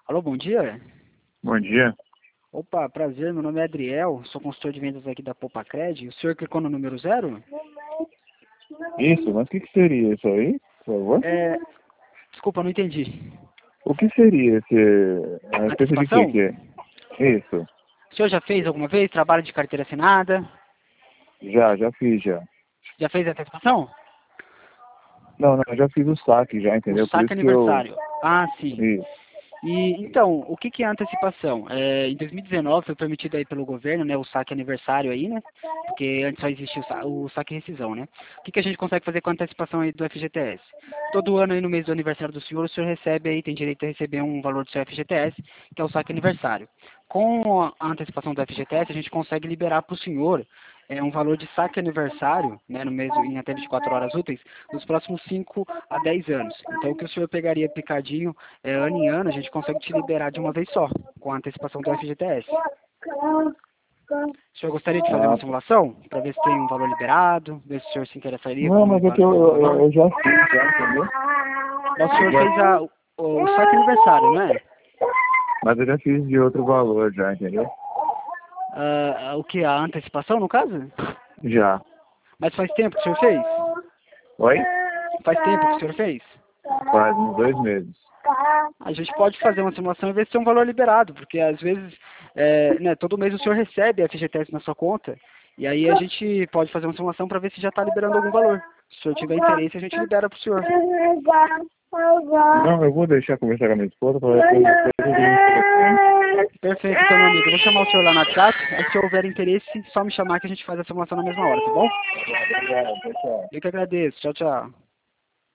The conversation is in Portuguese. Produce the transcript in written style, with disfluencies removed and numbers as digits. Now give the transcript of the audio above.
Alô, bom dia. Bom dia. Opa, prazer, meu nome é Adriel, sou consultor de vendas aqui da Popacred. O senhor clicou no número 0? Isso, mas o que seria isso aí, por favor? Desculpa, não entendi. O que seria esse... A espécie de quê Antecipação? que é? Isso. O senhor já fez alguma vez trabalho de carteira assinada? Já fiz já. Já fez antecipação? Não, já fiz o saque já, O entendeu? Por saque isso que eu... aniversário. Ah, sim. Isso. Então, o que é a antecipação? Em 2019 foi permitido aí pelo governo, né, o saque aniversário aí, né? Porque antes só existia o saque e rescisão, né? O que a gente consegue fazer com a antecipação aí do FGTS? Todo ano aí no mês do aniversário do senhor, o senhor recebe aí, tem direito a receber um valor do seu FGTS, que é o saque aniversário. Com a antecipação do FGTS, a gente consegue liberar para o senhor um valor de saque aniversário, né, no mês, em até 24 horas úteis, nos próximos 5 a 10 anos. Então, o que o senhor pegaria picadinho ano em ano, a gente consegue te liberar de uma vez só, com a antecipação do FGTS. O senhor gostaria de fazer uma Ah, simulação, para ver se tem um valor liberado, ver se o senhor se interessaria não, com mas é que com esse valor? eu já fiz já, entendeu? Mas o senhor fez o saque aniversário, não é? Mas eu já fiz de outro valor já, entendeu? O que? A antecipação, no caso? Já. Mas faz tempo que o senhor fez? Oi? Faz tempo que o senhor fez? Faz uns 2 meses. A gente pode fazer uma simulação e ver se tem um valor liberado, porque às vezes, né, todo mês o senhor recebe a FGTS na sua conta, e aí a gente pode fazer uma simulação para ver se já está liberando algum valor. Se o senhor tiver interesse, a gente libera para o senhor. Não, eu vou deixar conversar com a minha esposa para ver. Perfeito, então, meu amigo. Eu vou chamar o senhor lá no WhatsApp, aí se houver interesse, só me chamar que a gente faz a simulação na mesma hora, tá bom? Obrigado, pessoal. Eu que agradeço. Tchau, tchau.